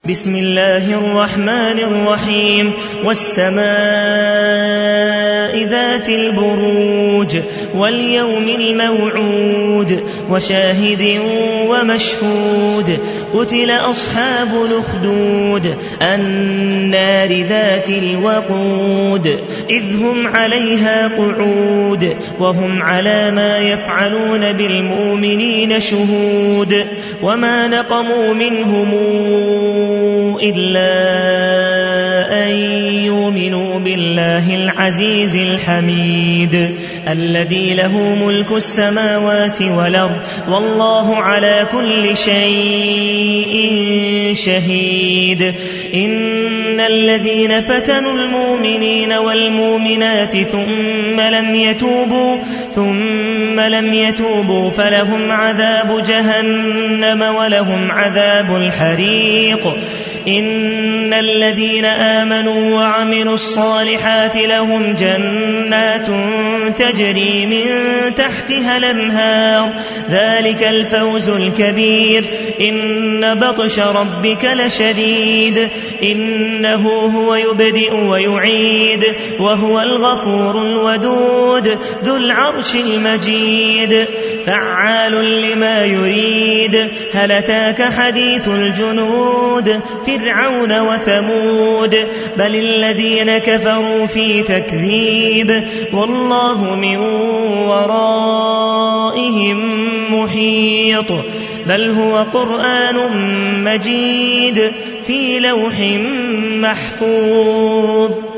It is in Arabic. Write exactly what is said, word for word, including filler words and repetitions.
بسم الله الرحمن الرحيم والسماء ذات البروج واليوم الموعود وشاهد ومشهود قتل أصحاب الأخدود النار ذات الوقود إذ هم عليها قعود وهم على ما يفعلون بالمؤمنين شهود وما نقموا منهم إلا أن يؤمنوا بالله العزيز الحميد الذي له ملك السماوات والأرض والله على كل شيء شهيد إن الذين فتنوا المؤمنين والمؤمنات ثم لم يتوبوا ثم لم يتوبوا فلهم عذاب جهنم ولهم عذاب الحريق إن الذين آمنوا وعملوا الصالحات لهم جنات تجري من تحتها الأنهار ذلك الفوز الكبير إن بطش ربك لشديد إنه هو يبدئ ويعيد وهو الغفور الودود ذو العرش المجيد فعال لما يريد هل أتاك حديث الجنود فرعون وثمود بل الذين كفروا في تكذيب والله من ورائهم محيط بل هو قرآن مجيد في لوح محفوظ.